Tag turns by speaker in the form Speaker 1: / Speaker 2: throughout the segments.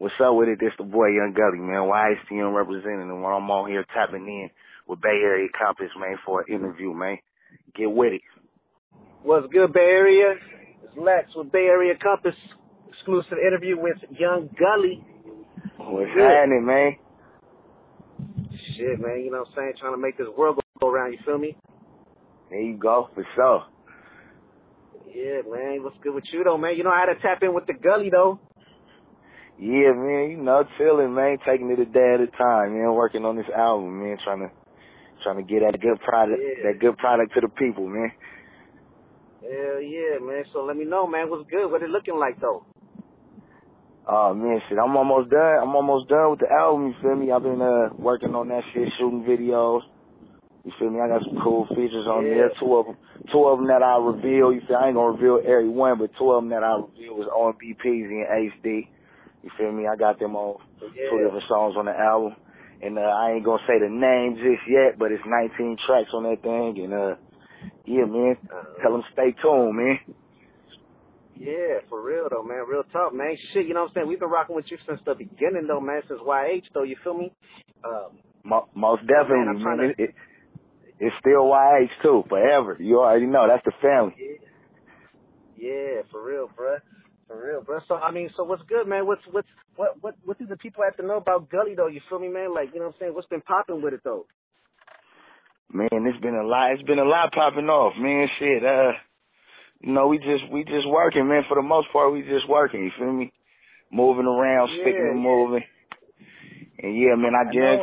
Speaker 1: What's up with it? This the boy Young Gully, man. YHTM representative. When I'm on here tapping in with Bay Area Compass, man, for an interview, man. Get with it.
Speaker 2: What's good, Bay Area? It's Lex with Bay Area Compass. Exclusive interview with Young Gully.
Speaker 1: What's happening, man?
Speaker 2: Shit, man. You know what I'm saying? Trying to make this world go around. You feel me?
Speaker 1: There you go, for sure.
Speaker 2: Yeah, man. What's good with you, though, man? You know, I had to tap in with the Gully, though.
Speaker 1: Yeah, man. You know, chilling, man. Taking it a day at a time, man. Working on this album, man. Trying to get that good product to the people, man.
Speaker 2: Hell yeah, man. So let me know, man. What's good? What it looking like, though?
Speaker 1: Oh, man, shit. I'm almost done with the album, you feel me? I've been working on that shit, shooting videos. You feel me? I got some cool features on there. Two of them that I reveal. You feel? I ain't gonna reveal every one, but two of them that I reveal was on BPs and HD. You feel me? I got them on two different songs on the album, and I ain't gonna say the name just yet, but it's 19 tracks on that thing, and yeah, man. Tell them stay tuned, man.
Speaker 2: Yeah, for real though, man. Real talk, man. Shit, you know what I'm saying? We've been rocking with you since the beginning, though, man. Since YH, though. You feel me?
Speaker 1: Most definitely, man. It's still YH too, forever. You already know that's the family.
Speaker 2: Yeah, for real, bruh. For real, bruh. So I mean, so what's good, man? What do the people have to know about Gully, though? You feel me, man? Like, you know what I'm saying? What's been popping with it, though?
Speaker 1: Man, it's been a lot popping off, man. Shit, you know, we just working, man. For the most part, we just working. You feel me? Moving around, sticking and moving. And yeah, man,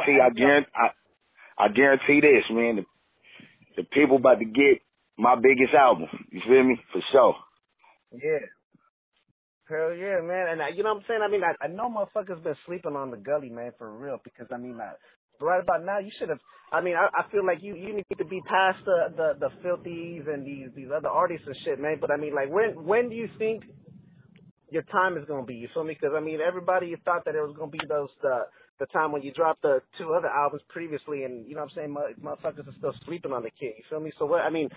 Speaker 1: I guarantee this, man. The people about to get my biggest album. You feel me? For sure.
Speaker 2: Yeah. Hell yeah, man. And you know what I'm saying? I mean, I know motherfuckers been sleeping on the Gully, man, for real. Because, I mean, right about now, you should have. I mean, I feel like you need to be past the filthies and these other artists and shit, man. But, I mean, like, when do you think your time is going to be? You feel me? Because, I mean, everybody thought that it was going to be the time when you dropped the two other albums previously. And, you know what I'm saying? Motherfuckers are still sleeping on the kid. You feel me? So,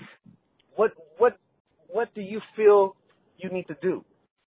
Speaker 2: what do you feel you need to do?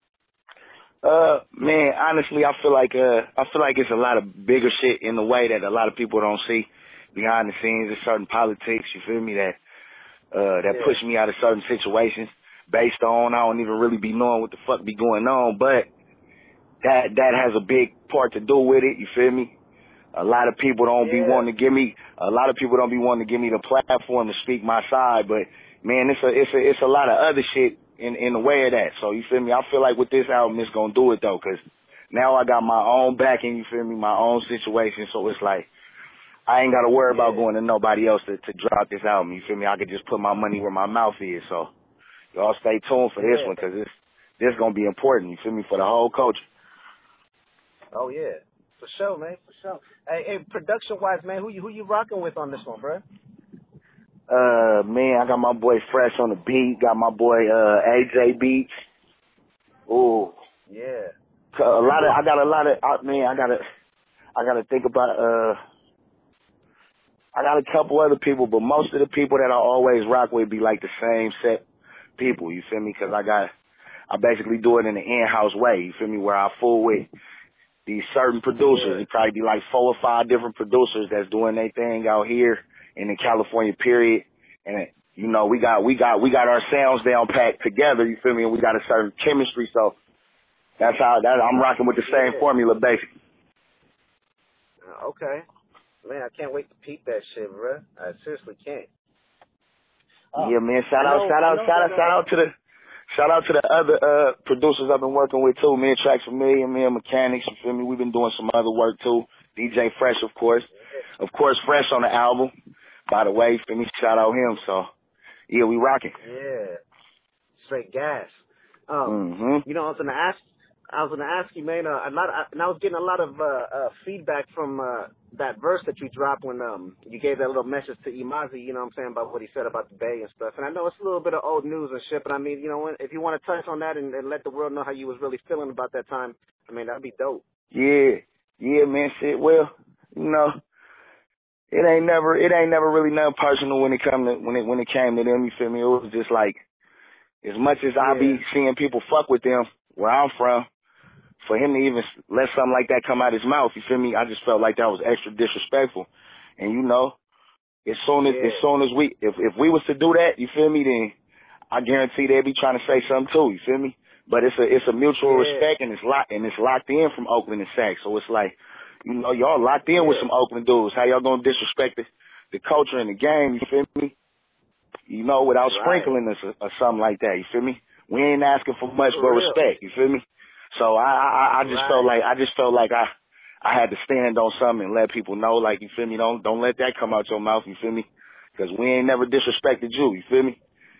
Speaker 1: Man, honestly, I feel like it's a lot of bigger shit in the way that a lot of people don't see behind the scenes of certain politics, you feel me, that push me out of certain situations based on I don't even really be knowing what the fuck be going on, but that has a big part to do with it, you feel me? A lot of people don't be wanting to give me the platform to speak my side, but man, it's a lot of other shit in the way of that. So you feel me? I feel like with this album, it's gonna do it though, cause now I got my own backing. You feel me? My own situation. So it's like I ain't gotta worry about going to nobody else to drop this album. You feel me? I could just put my money where my mouth is. So y'all stay tuned for this one, cause this gonna be important. You feel me? For the whole culture.
Speaker 2: Oh yeah, for sure, man, for sure. Hey, production wise, man, who you rocking with on this one, bro?
Speaker 1: Man, I got my boy Fresh on the beat. Got my boy AJ Beats. Ooh,
Speaker 2: yeah.
Speaker 1: I gotta think about. I got a couple other people, but most of the people that I always rock with be like the same set people. You feel me? Cause I basically do it in an in-house way. You feel me? Where I fool with these certain producers. It probably be like 4 or 5 different producers that's doing their thing out here in the California period. And, you know, we got our sounds down packed together, you feel me? And we got a certain chemistry. So I'm rocking with the same formula, basically.
Speaker 2: Okay. Man, I can't wait to peep that shit, bro. I seriously can't.
Speaker 1: Yeah, man. Shout out to the other producers I've been working with too. Me and Tracks Familiar, me and Mechanics, you feel me? We've been doing some other work too. DJ Fresh, of course. Of course, Fresh on the album. By the way, for me, shout out him. So, yeah, we rocking.
Speaker 2: Yeah, straight gas. You know, I was gonna ask you, man. I was getting a lot of feedback from that verse that you dropped when you gave that little message to Imazi. You know what I'm saying, about what he said about the Bay and stuff. And I know it's a little bit of old news and shit, but I mean, you know, if you want to touch on that and let the world know how you was really feeling about that time, I mean, that'd be dope.
Speaker 1: Yeah, man. Shit. Well, you know. It ain't never really nothing personal when it came to them, you feel me? It was just like, as much as I be seeing people fuck with them where I'm from, for him to even let something like that come out his mouth, you feel me? I just felt like that was extra disrespectful. And you know, as soon as if we was to do that, you feel me, then I guarantee they'd be trying to say something too, you feel me? But it's a mutual respect, and it's locked in from Oakland and Sac. So it's like, you know, y'all locked in with some Oakland dudes. How y'all gonna disrespect the culture and the game, you feel me? You know, without sprinkling us or something like that, you feel me? We ain't asking for much but respect, you feel me? So I just felt like I had to stand on something and let people know, like, you feel me? Don't let that come out your mouth, you feel me? Because we ain't never disrespected you, you feel me?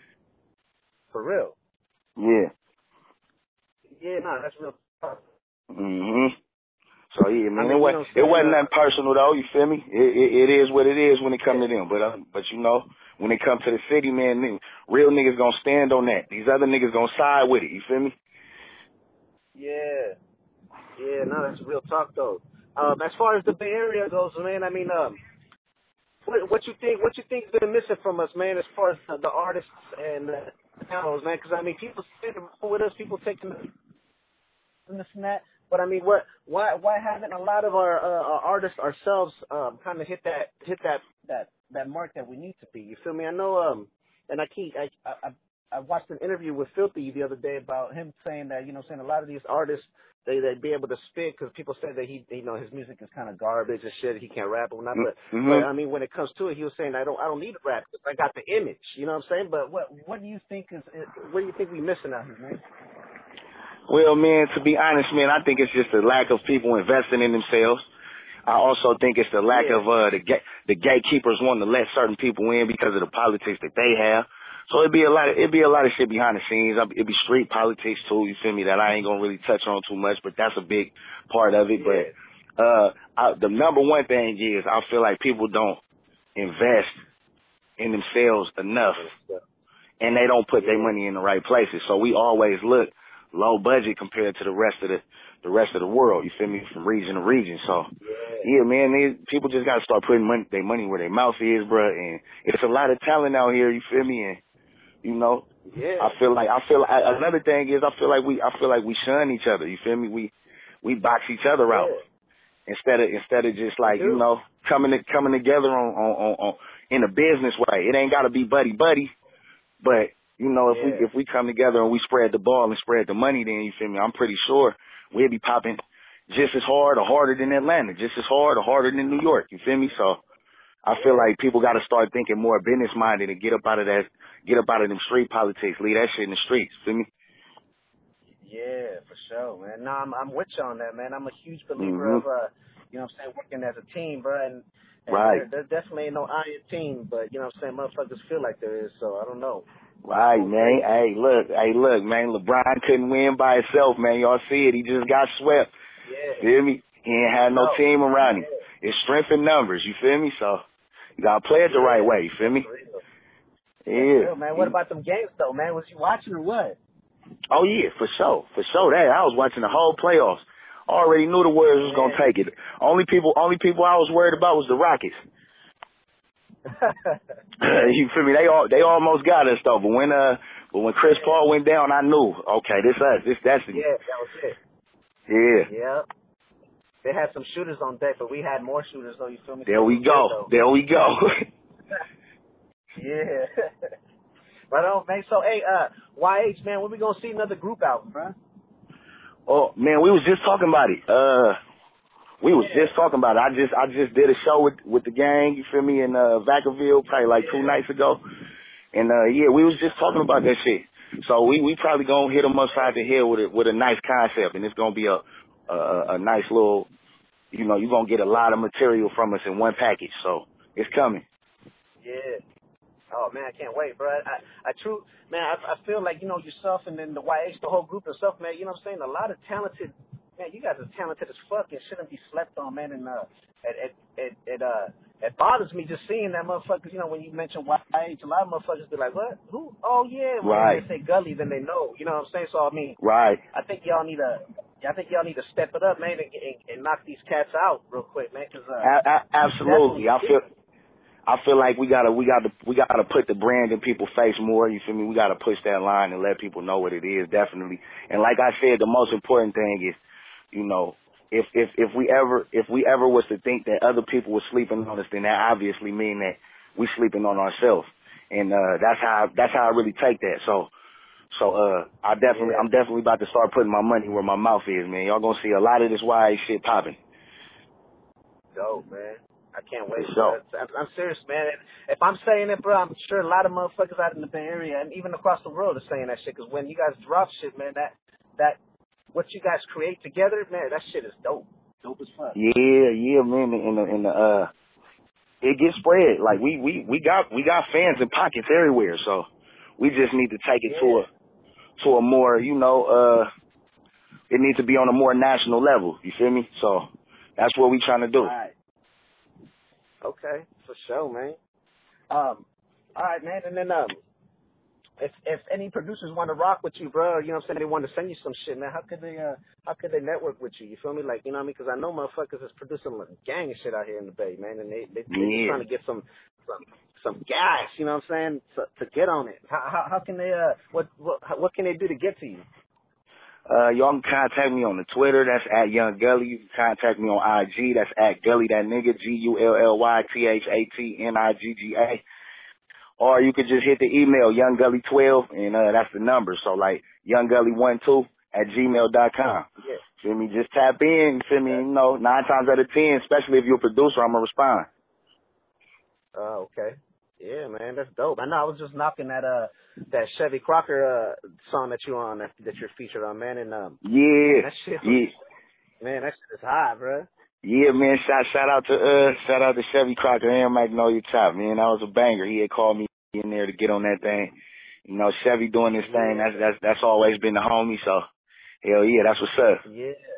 Speaker 2: For real.
Speaker 1: Yeah.
Speaker 2: Yeah, no, that's real.
Speaker 1: Mhm. So yeah, man,
Speaker 2: I mean,
Speaker 1: it wasn't nothing personal though. You feel me? It is what it is when it comes to them. But you know, when it comes to the city, man, real niggas gonna stand on that. These other niggas gonna side with it. You feel me?
Speaker 2: Yeah. Yeah, no, that's real talk though. As far as the Bay Area goes, man, I mean, what you think's been missing from us, man, as far as the artists and the talents, man? Because I mean, people sitting with us, people taking this and that. But I mean, why haven't a lot of our artists ourselves kind of hit that mark that we need to be? You feel me? I know, and I watched an interview with Filthy the other day about him saying that, you know, saying a lot of these artists they'd be able to spit because people said that he, you know, his music is kind of garbage and shit. He can't rap or not. But I mean, when it comes to it, he was saying I don't need to rap because I got the image. You know what I'm saying? But what do you think we missing out here, man?
Speaker 1: Well, man, to be honest, man, I think it's just the lack of people investing in themselves. I also think it's the lack of the gatekeepers wanting to let certain people in because of the politics that they have. So it'd be a lot of shit behind the scenes. It'd be street politics too. You feel me? That I ain't gonna really touch on too much, but that's a big part of it. Yeah. But the number one thing is I feel like people don't invest in themselves enough, and they don't put their money in the right places. So we always look low budget compared to the rest of the world. You feel me? From region to region. So yeah, man, people just gotta start putting their money where their mouth is, bruh. And it's a lot of talent out here. You feel me? And you know, I feel like another thing is I feel like we shun each other. You feel me? We box each other out instead of just like, you know, coming together on in a business way. It ain't gotta be buddy, but you know, if we come together and we spread the ball and spread the money, then you feel me? I'm pretty sure we'll be popping just as hard or harder than Atlanta, just as hard or harder than New York. You feel me? So I feel like people got to start thinking more business minded and get up out of them street politics. Leave that shit in the streets. Feel me?
Speaker 2: Yeah, for sure, man. No, I'm with you on that, man. I'm a huge believer of you know what I'm saying, working as a team, bro. And there definitely ain't no iron team, but you know what I'm saying, motherfuckers feel like there is. So I don't know.
Speaker 1: Right, man. Hey, look, man. LeBron couldn't win by himself, man. Y'all see it. He just got swept.
Speaker 2: Yeah.
Speaker 1: Feel me? He ain't had no team around him. It's strength in numbers. You feel me? So you gotta play it the right way. You feel me?
Speaker 2: Yeah, man. What about them games though, man? Was you watching or what?
Speaker 1: Oh yeah, for sure. That I was watching the whole playoffs. Already knew the Warriors was gonna take it. Only people I was worried about was the Rockets. You feel me? They almost got us though. But when Chris Paul went down, I knew, okay, this us. This destiny.
Speaker 2: Yeah, that was it.
Speaker 1: Yeah.
Speaker 2: Yeah. They had some shooters on deck, but we had more shooters though. You feel me?
Speaker 1: There we go.
Speaker 2: Yeah. Right on, man. So, hey, YH, man, when we gonna see another group album, bro?
Speaker 1: Oh man, we was just talking about it. I just did a show with the gang. You feel me? In Vacaville, probably like 2 nights ago. And we was just talking about that shit. So we probably gonna hit them upside the head with a nice concept, and it's gonna be a nice little, you know, you're gonna get a lot of material from us in one package. So it's coming.
Speaker 2: Yeah. Oh man, I can't wait, bro. I feel like, you know, yourself and then the YH, the whole group and stuff, man. You know what I'm saying? A lot of talented, man. You guys are talented as fuck and shouldn't be slept on, man. And it bothers me just seeing that motherfuckers. You know, when you mention YH, a lot of motherfuckers be like, what? Who? Oh yeah. When they say Gully, then they know. You know what I'm saying? So I mean, I think y'all need to step it up, man, and knock these cats out real quick, man. Cause
Speaker 1: absolutely, I feel like we gotta put the brand in people's face more. You feel me? We gotta push that line and let people know what it is, definitely. And like I said, the most important thing is you know, if we ever was to think that other people were sleeping on us, then that obviously mean that we sleeping on ourselves. And that's how I really take that. So I'm definitely about to start putting my money where my mouth is, man. Y'all gonna see a lot of this YA shit popping.
Speaker 2: Dope, man. I can't wait.
Speaker 1: So,
Speaker 2: I'm serious, man. If I'm saying it, bro, I'm sure a lot of motherfuckers out in the Bay Area and even across the world are saying that shit. Because when you guys drop shit, man, that what you guys create together, man, that shit is dope. Dope as fuck.
Speaker 1: yeah, man. It gets spread. Like we got fans in pockets everywhere. So we just need to take it to a more, you know, it needs to be on a more national level. You feel me? So that's what we trying to do.
Speaker 2: All right. Okay, for sure, man. All right, man. And then if any producers want to rock with you, bro, you know what I'm saying, they want to send you some shit, man, how could they network with you? You feel me? Like, you know what I mean? Because I know motherfuckers is producing a gang of shit out here in the Bay, man, and they trying to get some gas, you know what I'm saying, to get on it. How can they what can they do to get to you?
Speaker 1: Y'all can contact me on the Twitter. That's at Young Gully. You can contact me on IG. That's at Gully that nigga. GULLYTHATNIGGA. Or you could just hit the email YoungGully12, and that's the number. So like YoungGully12@gmail.com.
Speaker 2: Yeah.
Speaker 1: Feel me? Just tap in. Feel me? You know, 9 times out of 10, especially if you're a producer, I'm gonna respond.
Speaker 2: Okay. Yeah, man, that's dope. I know I was just knocking that Chevy Crocker song that you on that you're featured on, man, and man, that shit man, that shit is hot, bro.
Speaker 1: Yeah, man, shout out to Chevy Crocker and Magnolia Top, man. That was a banger. He had called me in there to get on that thing. You know, Chevy doing this thing, that's always been the homie, so hell yeah, that's what's up.
Speaker 2: Yeah.